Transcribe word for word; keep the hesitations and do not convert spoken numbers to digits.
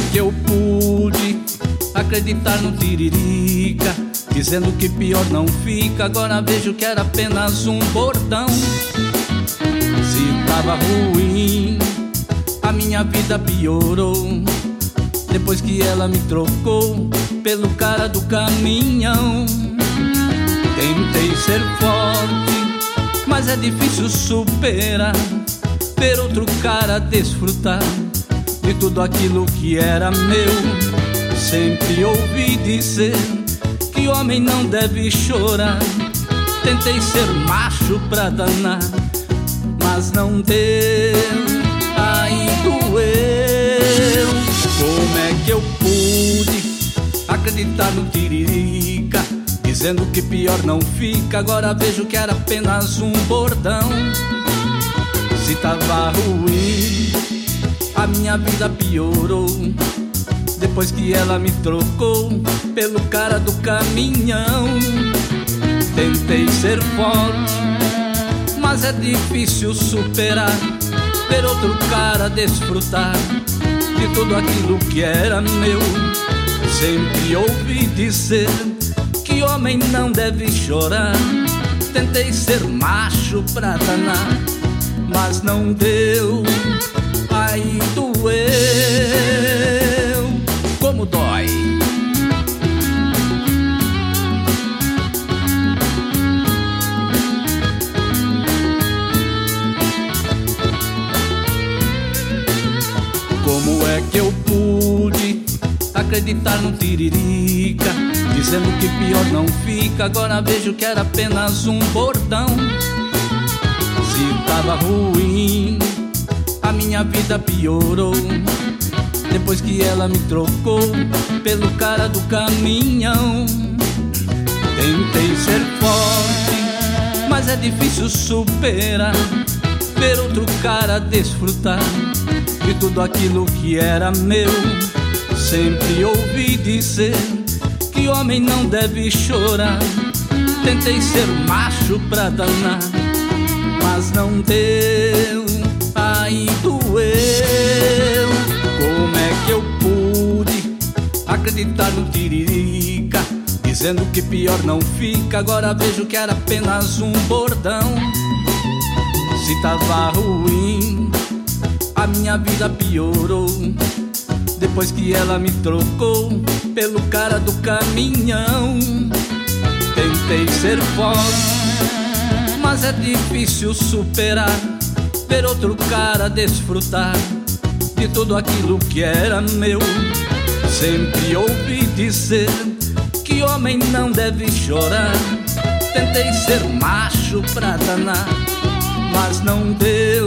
que eu pude acreditar no tiririca, dizendo que pior não fica? Agora vejo que era apenas um bordão. Se tava ruim, a minha vida piorou, depois que ela me trocou pelo cara do caminhão. Tentei ser forte, mas é difícil superar, ver outro cara desfrutar de tudo aquilo que era meu. Sempre ouvi dizer que homem não deve chorar. Tentei ser macho pra danar, mas não deu, aí doeu. Como é que eu pude acreditar no tiririca, dizendo que pior não fica? Agora vejo que era apenas um bordão. Se tava ruim, a minha vida piorou, depois que ela me trocou pelo cara do caminhão. Tentei ser forte, mas é difícil superar, ver outro cara desfrutar de tudo aquilo que era meu. Sempre ouvi dizer que homem não deve chorar. Tentei ser macho pra danar, mas não deu, aí doeu. Como dói. Como é que eu pude acreditar no tiririca, dizendo que pior não fica? Agora vejo que era apenas um bordão. Se tava ruim, a minha vida piorou, depois que ela me trocou pelo cara do caminhão. Tentei ser forte, mas é difícil superar, ver outro cara desfrutar de tudo aquilo que era meu. Sempre ouvi dizer que homem não deve chorar. Tentei ser macho pra danar, mas não deu, aí doeu. Como é que eu pude acreditar no tiririca, dizendo que pior não fica? Agora vejo que era apenas um bordão. Se tava ruim, a minha vida piorou, depois que ela me trocou pelo cara do caminhão. Tentei ser forte, mas é difícil superar, ver outro cara desfrutar de tudo aquilo que era meu. Sempre ouvi dizer que homem não deve chorar. Tentei ser macho pra danar, mas não deu,